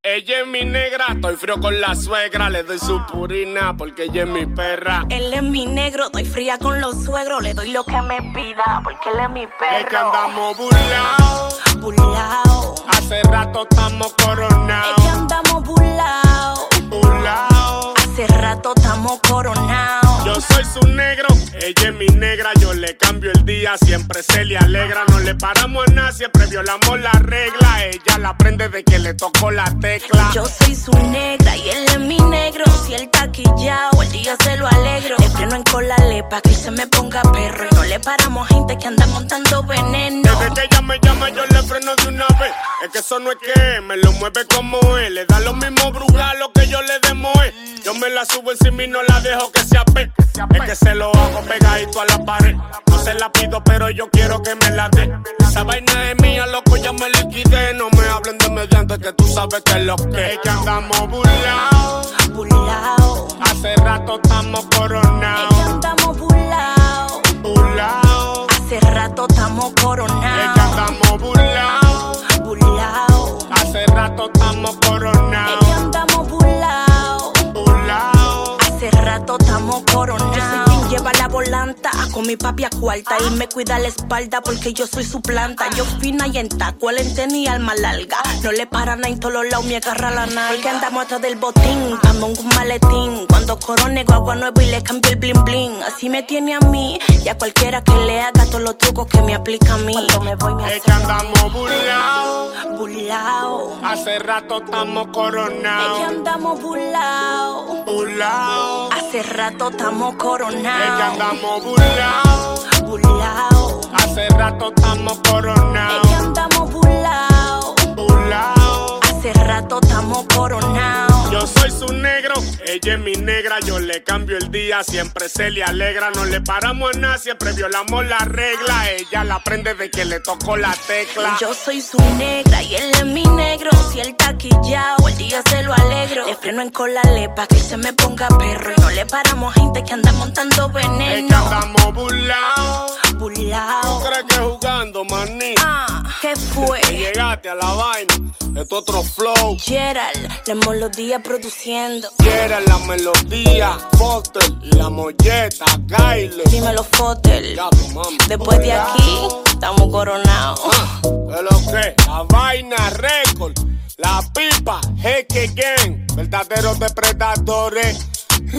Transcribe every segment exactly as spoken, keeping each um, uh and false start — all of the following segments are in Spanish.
Ella es mi negra, estoy frío con la suegra. Le doy su purina porque ella es mi perra. Él es mi negro, estoy fría con los suegros. Le doy lo que me pida porque él es mi perro. Es que andamos burlados, burlados. Hace rato estamos coronados. Es que andamos burlados, burlados. Hace rato estamos coronados. Yo soy su negro, ella es mi negra. Yo le cambio el día, siempre se le alegra. No le paramos a nada, siempre violamos la regla. Ella la aprende de que le tocó la tecla. Yo soy su negra y él es mi negro. Si él está quillao, el día se lo alegro. Le freno en cola lepa que se me ponga perro. Y no le paramos a gente que anda montando veneno. Desde que ella me llama yo le freno de una vez. Es que eso no es que me lo mueve como él. Le da lo mismo brugal lo que yo le demo. Yo me la subo encima y no la dejo que se ape. Es que se lo hago pegadito a la pared. No se la pido, pero yo quiero que me la dé. Esa vaina es mía, loco, ya me liquidé. No me hablen de mediante, que tú sabes que es lo que es. Que andamos burlados, burlados. Hace rato estamos coronados. Es que andamos burlados, burlados. Hace rato estamos coronados. Es que andamos burlados, burlados. Hace rato estamos coronados. Es que andamos burlados, burlados. Hace rato estamos coronados. Yo soy quien lleva la volanta, con mi papi a cuarta. Y me cuida la espalda porque yo soy su planta. Yo fina y en taco, él en tenis, alma larga. No le paran en todos los lados, me agarra la nalga. Porque andamos atrás del botín, dando un maletín. Cuando corone guagua nuevo y le cambio el bling bling. Así me tiene a mí y a cualquiera que le haga todos los trucos que me aplica a mí. Cuando me voy me hace. Es que andamos burlados, burlados. Hace rato estamos coronados. Es que andamos burlados, burlados. Hace rato estamos coronados. Es que andamos burlados, burlados. Hace rato estamos coronados. Es que andamos burlados, burlados. Hace rato estamos coronados. Yo soy su negro, ella es mi negra. Yo le cambio el día, siempre se le alegra. No le paramos a nada, siempre violamos la regla. Ella la aprende de que le tocó la tecla. Yo soy su negra y él es mi negro. Si él está quillao, el día se lo alegro. Le freno en cola lepa que se me ponga perro. Y no le paramos a gente que anda montando veneno. Es que andamos burlados, burlados. ¿Tú crees que jugando, maní? Ah, ¿qué fue? Que llegaste a la vaina, es otro flow. Gerald, la melodía produciendo. Gerald, la melodía, Foster, la molleta, Kyle. Dímelo, Foster. Ya, tu mami. Después de aquí, estamos coronados. Ah, es lo que, la vaina, récord, la pipa, Jeque Gang, verdaderos depredadores,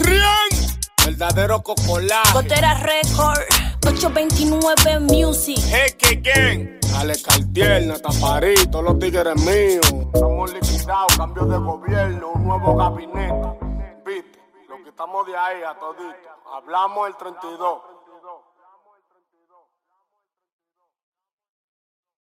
Rian, verdadero cocolaje. Gotera Record, ocho veintinueve Music. Jeque Gang, Ale Cartier, Nataparito, los tigres míos. Estamos liquidados, cambio de gobierno, un nuevo gabinete. Viste, lo que estamos de ahí a todito. Hablamos el treinta y dos.